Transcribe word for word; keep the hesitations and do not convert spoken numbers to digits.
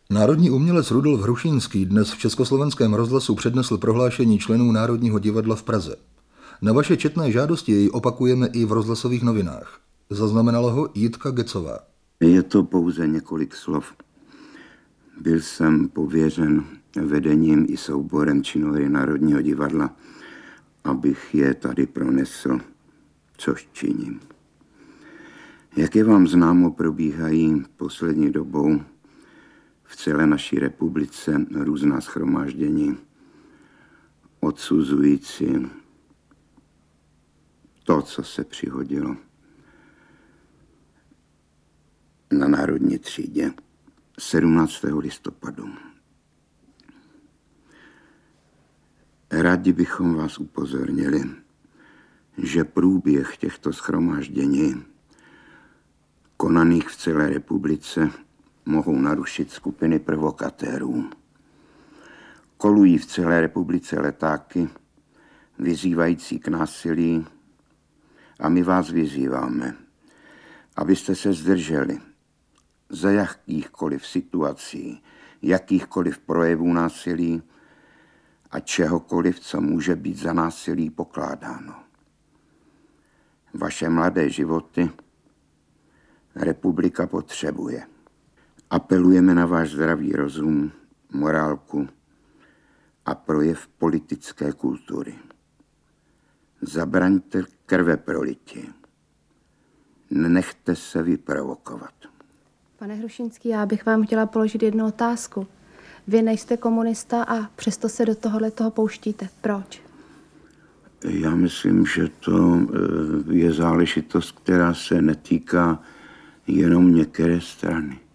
Národní umělec Rudolf Hrušínský dnes v Československém rozhlasu přednesl prohlášení členů Národního divadla v Praze. Na vaše četné žádosti jej opakujeme i v rozhlasových novinách. Zaznamenala ho Jitka Gecová. Je to pouze několik slov. Byl jsem pověřen vedením i souborem činohry Národního divadla, abych je tady pronesl, což činím. Jak je vám známo, probíhají poslední dobou v celé naší republice různá shromáždění odsuzující to, co se přihodilo na Národní třídě sedmnáctého listopadu. Rádi bychom vás upozornili, že průběh těchto shromáždění konaných v celé republice mohou narušit skupiny provokatérů. Kolují v celé republice letáky vyzývající k násilí a my vás vyzýváme, abyste se zdrželi za jakýchkoliv situací, jakýchkoliv projevů násilí a čehokoliv, co může být za násilí pokládáno. Vaše mladé životy republika potřebuje. Apelujeme na váš zdravý rozum, morálku a projev politické kultury. Zabraňte krveprolití. Nenechte se vyprovokovat. Pane Hrušínský, já bych vám chtěla položit jednu otázku. Vy nejste komunista a přesto se do tohohle toho pouštíte. Proč? Já myslím, že to je záležitost, která se netýká jenom některé strany.